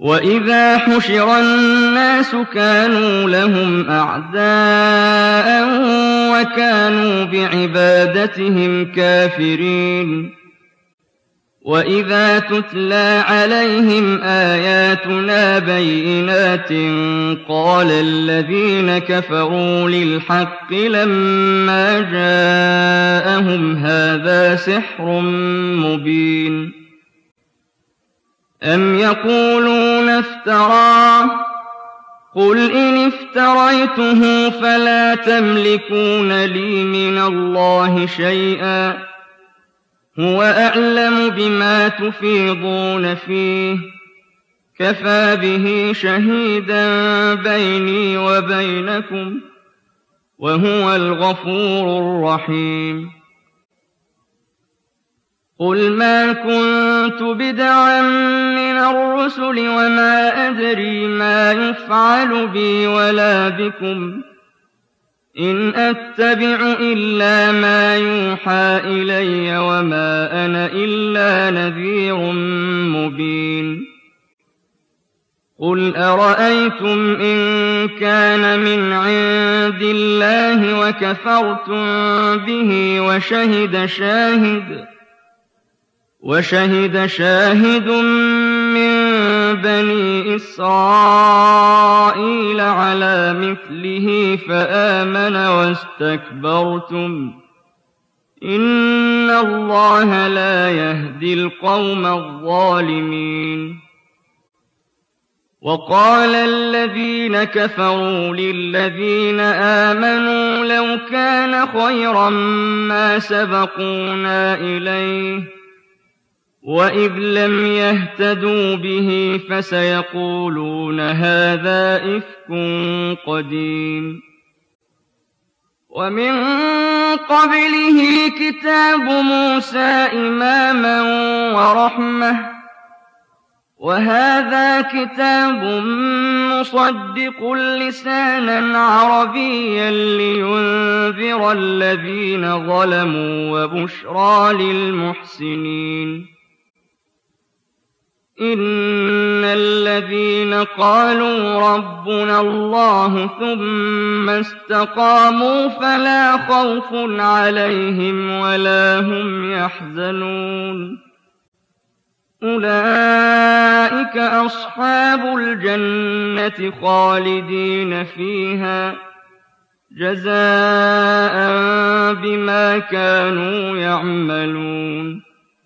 وَإِذَا حُشِرَ النَّاسُ كَانُوا لَهُمْ أَعْدَاءً وَكَانُوا بِعِبَادَتِهِمْ كَافِرِينَ وَإِذَا تُتْلَىٰ عَلَيْهِمْ آيَاتُنَا بَيِّنَاتٍ قَالَ الَّذِينَ كَفَرُوا لِلْحَقِّ لَمَّا جَاءَهُمْ هَٰذَا سِحْرٌ مُّبِينٌ أَمْ يَقُولُونَ افْتَرَاهُ ۖ قُلْ إِنِ افْتَرَيْتُهُ فَلَا تَمْلِكُونَ لِي مِنَ اللَّهِ شَيْئًا ۖ هُوَ أَعْلَمُ بِمَا تُفِيضُونَ فِيهِ ۖ كَفَىٰ بِهِ شَهِيدًا بَيْنِي وَبَيْنَكُمْ ۖ وَهُوَ الْغَفُورُ الرَّحِيمُ قُلْ مَا كُنتُ بِدْعًا مِّنَ الرُّسُلِ وَمَا أَدْرِي مَا يُفْعَلُ بِي وَلَا بِكُمْ ۖ إِنْ أَتَّبِعُ إِلَّا مَا يُوحَىٰ إِلَيَّ وَمَا أَنَا إِلَّا نَذِيرٌ مُّبِينٌ قُلْ أَرَأَيْتُمْ إِن كَانَ مِنْ عِندِ اللَّهِ وَكَفَرْتُم بِهِ وَشَهِدَ شَاهِدٌ مِّن بَنِي إِسْرَائِيلَ عَلَىٰ مِثْلِهِ فَآمَنَ وَاسْتَكْبَرْتُمْ ۖ إِنَّ اللَّهَ لَا يَهْدِي الْقَوْمَ الظَّالِمِينَ وَقَالَ الَّذِينَ كَفَرُوا لِلَّذِينَ آمَنُوا لَوْ كَانَ خَيْرًا مَّا سَبَقُونَا إِلَيْهِ ۚ وَإِذْ لَمْ يَهْتَدُوا بِهِ فَسَيَقُولُونَ هَٰذَا إِفْكٌ قَدِيمٌ وَمِن قَبْلِهِ كِتَابُ مُوسَىٰ إِمَامًا وَرَحْمَةً ۚ وَهَٰذَا كِتَابٌ مُّصَدِّقٌ لِّسَانًا عَرَبِيًّا لِّيُنذِرَ الَّذِينَ ظَلَمُوا وَبُشْرَىٰ لِلْمُحْسِنِينَ إِنَّ الَّذِينَ قَالُوا رَبُّنَا اللَّهُ ثُمَّ اسْتَقَامُوا فَلَا خَوْفٌ عَلَيْهِمْ وَلَا هُمْ يَحْزَنُونَ أُولَٰئِكَ أَصْحَابُ الْجَنَّةِ خَالِدِينَ فِيهَا جَزَاءً بِمَا كَانُوا يَعْمَلُونَ